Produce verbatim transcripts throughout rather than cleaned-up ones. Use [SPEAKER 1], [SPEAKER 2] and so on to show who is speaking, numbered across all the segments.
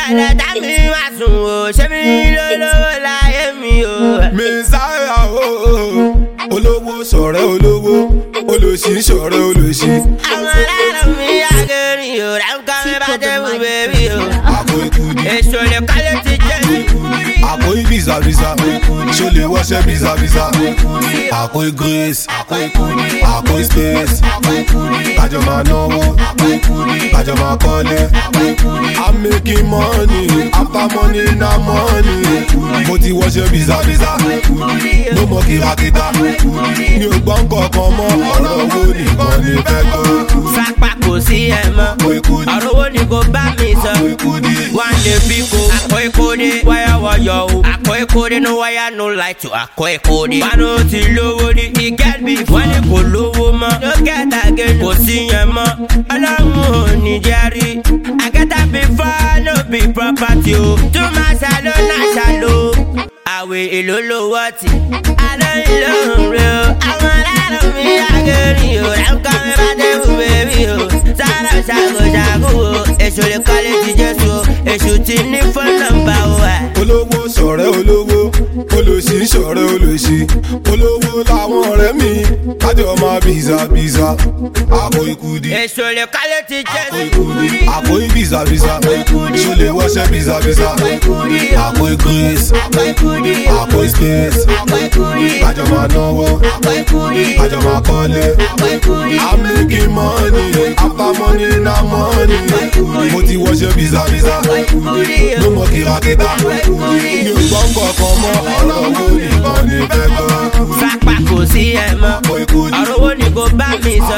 [SPEAKER 1] Ẹ̀rẹ̀ tá mi wá sùn o, ṣé mi lólówó láyé mi o.
[SPEAKER 2] Messiah o, olówó ṣọ̀rẹ́ olówó, olòṣì ṣọ̀rẹ́ olòṣì.
[SPEAKER 1] Àwọn aláàrọ̀ mi àgẹ̀rìn o, ráńkà mi bá débù bèbí o.
[SPEAKER 2] Àpò ìkùdí,
[SPEAKER 1] Èso lè kọ́lé ti jẹ́ mi.
[SPEAKER 2] àpò ìbìzàbìzà, ṣó lè wọ́ṣẹ́ bìzàbìzà. Àpò ìgrace, àpò ìspace, kájọ máa náwó, kájọ máa kọ́lé. I'm making money, after money na money. Mo ti wọ́ṣẹ́ bìzàbìzà, ló mọ kìràkìtà. Mi ò gbọ́ nǹkan mọ́, ọ̀rọ̀ owó nìkan ni fẹ́ gbọ́.
[SPEAKER 1] Sápá kò sí ẹ̀ mọ́, ọ̀rọ̀ owó ni kò bá mi sọ. Wọ́n lè bí ko, àpò ìkóde, wáyà wọ̀yọ̀ o. Àpò ìkóde no wáyà no light to àpò ìkóde. Wánú ti lówó ní ìgẹ́t bí wọ́n ní kò lówó mọ́. Ló kẹta gé kò sí yẹn mọ́. Ọlọ́run ò ní jẹ́rí. Àgẹ́ta bí fọ́ no be property o. Tún máa ṣàlọ́ náà ṣàlọ́. Àwẹ̀ èlò ló wọ́ọ̀tì. Àlọ́ ìlò rẹ̀ o. Àwọn aláàrọ̀ mi àgẹ̀rìn o. Ráńkà mi bá débù bèbí o. Sára ṣàgòṣàgò o. Èso lè kọ́lé ti Jésù o. Èso ti ní fún nọ́mbà o.
[SPEAKER 2] Olówó ṣọ̀rẹ́ olówó, olòṣì ṣọ̀rẹ́ olòṣì. Olówó làwọn ọ̀rẹ́ mi, kájọ máa bìzàbìzà. Àpò ìkùdí,
[SPEAKER 1] Èso lè kọ́lé ti Jésù.
[SPEAKER 2] àpò ìbìzàbìzà, ṣó lè wọ́ṣẹ́ bìzàbìzà. Àpò ìgrace, àpò ìspace, kájọ máa náwó, kájọ máa kọ́lé. I'm making money, after money na money. Mo ti wọ́ṣẹ́ bìzàbìzà, ló mọ kìràkìtà. Mi ò gbọ́ nǹkan mọ́, ọ̀rọ̀ owó nìkan ni fẹ́ gbọ́.
[SPEAKER 1] Sápá kò sí ẹ̀ mọ́, ọ̀rọ̀ owó ni kò bá mi sọ.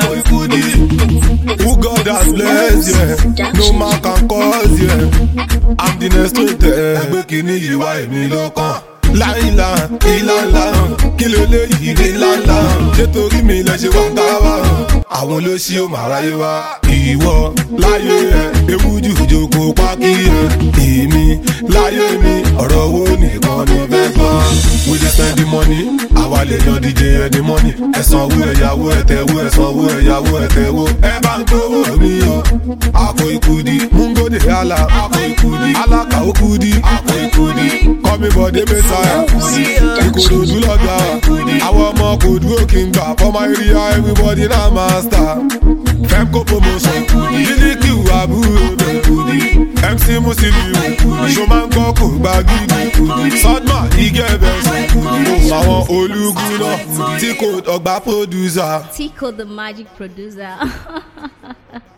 [SPEAKER 2] Who God has blessed, yeah. No man can cause, yeah. I'm the next to tell. Ẹgbẹ́ kìíní yìí wá èmi lọ́kàn. Láìla, ìlànà, kí ló lè yí dé ńláńlá? Nítorí mi lẹ ṣe wà táwa. Àwọn ló ṣí ó máa ráyé wá. Ìwọ láyé ẹ, ewu jù jókòó pákí ẹ. Èmi láyé mi, ọ̀rọ̀ owó nìkan ni fẹ́ gbọ́. We dey spend the money, àwa lè yan D J ẹni money. Ẹ̀sán owó ẹ̀yàwó ẹ̀tẹ̀wó, ẹ̀sán owó ẹ̀yàwó ẹ̀tẹ̀wó. Ẹ bá ń gbówó mi o. Àpò ìkùdí, múngòdè àlà. Àpò ìkùdí, alákà òkùdí. Àpò ìkùdí, kọ́mi bọ̀dé mẹ́sàáyà. Ìkòròdú lọ́gà, àwọn ọmọ kò dúró kí n gbà. For my area, everybody na master. Femco promotion, Lílíkì àbúrò bẹ̀. M C Musiliu, ṣo máa ń gbọ́ kò gbá gidi. Sọ́dmà ìgẹ̀bẹ̀, àwọn olúgun náà tí kò ọgbà producer.
[SPEAKER 3] Tico the magic producer.